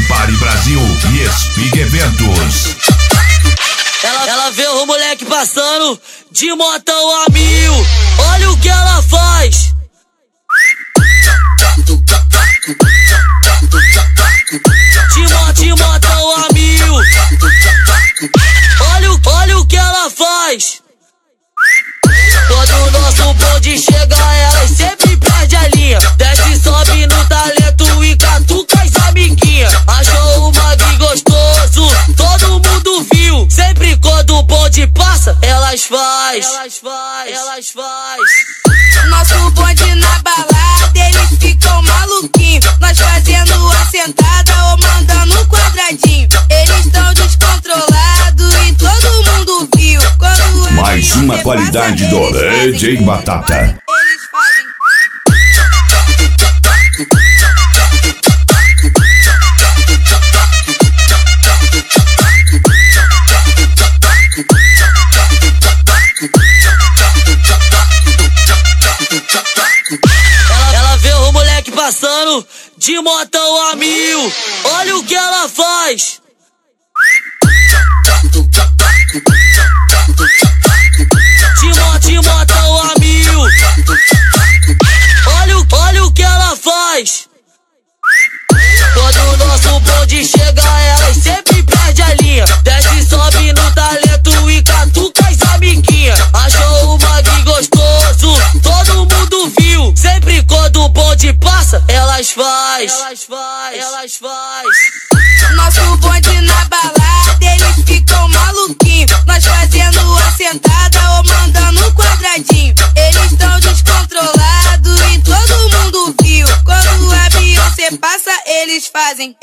Party Brasil e Speak Eventos. Ela vê o moleque passando de motão a 1000. Olha o que ela faz. De motão a 1000. Olha o que ela faz. Quando o nosso bonde chega, elas sempre perde a linha. Desce, sobe no talento e catuca as amiguinhas. Achou o mag gostoso, todo mundo viu. Sempre quando o bonde passa, elas faz. Nosso bonde na balada, eles ficam maluquinhos. Nós fazendo a sentada ou mandando um quadradinho. Eles tão descontrolados e todo mundo viu. Quando Mais uma qualidade do DJ Batata. Ela vê o moleque passando de motão a 1000. Olha o que ela faz. De motão a 1000. Olha o que ela faz. Quando o nosso bonde chega, elas sempre perde a linha. Desce, sobe no talento e catuca as amiguinhas. Achou o mag gostoso, todo mundo viu. Sempre quando o bonde passa, elas faz. Nosso bonde na balada, eles ficam maluquinhos. Nós fazendo a sentada ou mandando um quadradinho. Eles tão descontrolados e todo mundo viu. Quando a Beyoncé passa, eles fazem.